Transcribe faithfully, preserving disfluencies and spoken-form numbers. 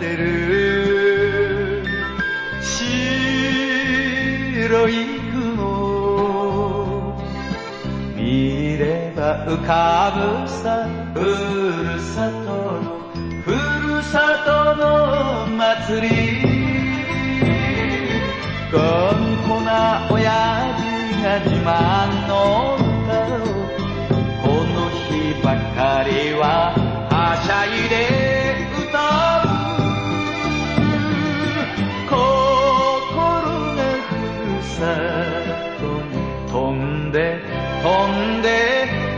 てる白い雲見れば浮かぶさふるさとのふるさとの祭り頑固な親父が自慢